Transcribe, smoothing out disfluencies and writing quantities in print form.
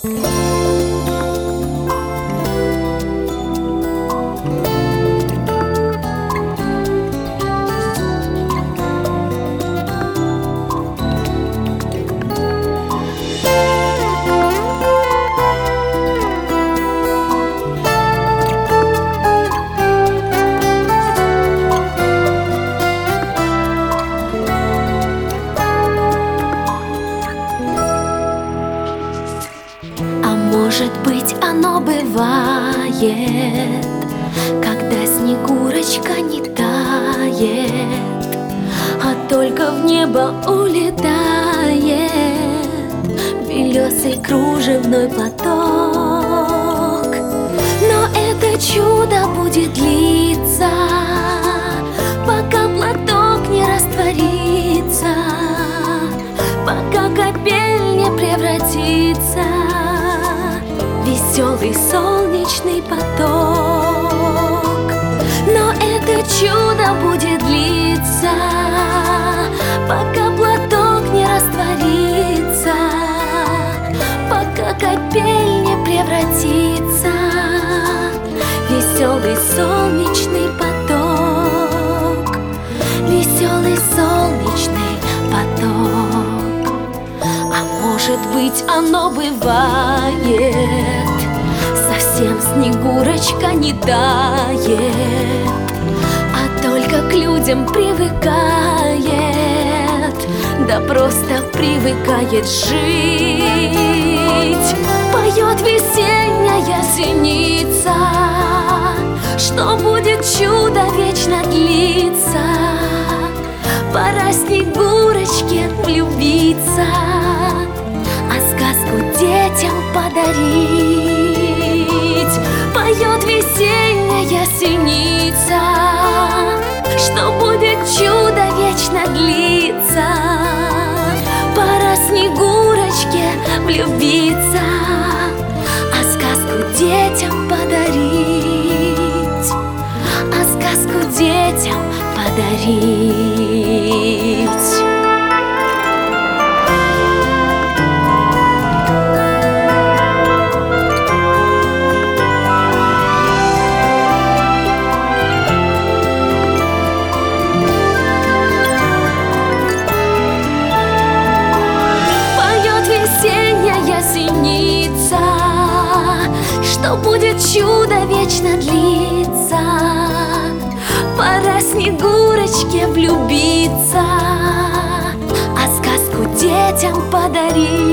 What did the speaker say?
Может быть, оно бывает, когда снегурочка не тает, а только в небо улетает белесый кружевной платок. Но это чудо будет длиться, пока платок не растворится, пока капель не превратится в веселый солнечный поток. Но это чудо будет длиться, пока платок не растворится, пока капель не превратится в веселый солнечный поток, веселый солнечный поток. А может быть, оно бывает, совсем снегурочка не тает, а только к людям привыкает, да просто привыкает жить. Поет весенняя синица, что будет чудо вечно длиться. Пора снегурочке влюбиться, а сказку детям подарить. Поет весенняя синица, что будет чудо вечно длиться. Пора снегурочке влюбиться, а сказку детям подарить, а сказку детям подарить. Синица, что будет чудо вечно длиться. Пора снегурочке влюбиться, а сказку детям подарить.